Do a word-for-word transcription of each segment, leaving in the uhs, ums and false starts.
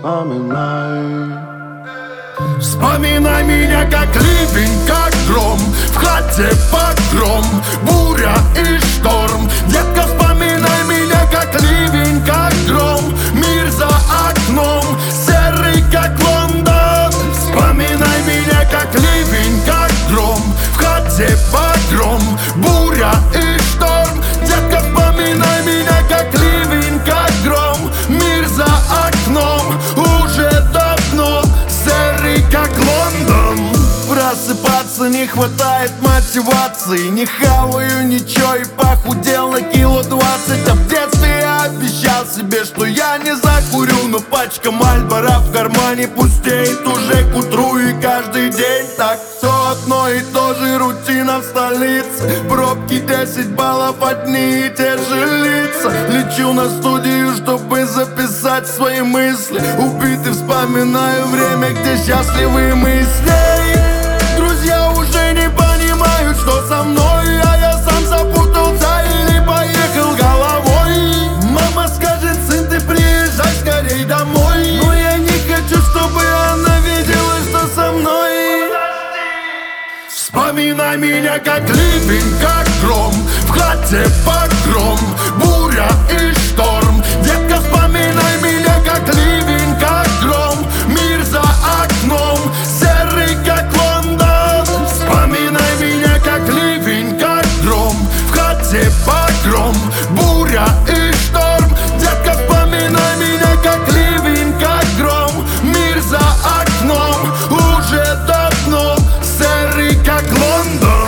вспоминай. Вспоминай меня как ливень, как гром, в хате погром, буря и шторм. Детка, вспоминай меня как ливень, как гром, мир за окном, серый как Лондон. Вспоминай меня как ливень, как гром, в хате погром, буря и шторм. Детка, вспоминай меня как ливень, как гром, мир за окном, уже давно серый как Лондон. Просыпаться не хватает мотивации, не хаваю ничего и похудел на кило двадцать. А в детстве я обещал себе, что я не закурю, но пачка Мальбора в кармане пустеет уже к утру. И каждый день так все одно и то же, рутина в столице, пробки десять баллов, одни и те же лица. Лечу на студию, чтобы записать свои мысли, убитый вспоминаю время, где счастливы мы с ней. Друзья уже не понимают, что со мной, а я сам запутался или поехал головой. Мама скажет: сын, ты приезжай скорей домой. Но я не хочу, чтобы она видела, что со мной. Вспоминай меня как ливень, как гром, в хате погром, буря и шторм. Детка, вспоминай меня как ливень, как гром, мир за окном, серый как Лондон. Вспоминай меня как ливень, как гром, в хате погром, буря и шторм. Детка, вспоминай меня как ливень, как гром, мир за окном, уже давно серый как Лондон.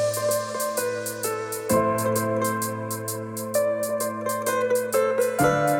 Thank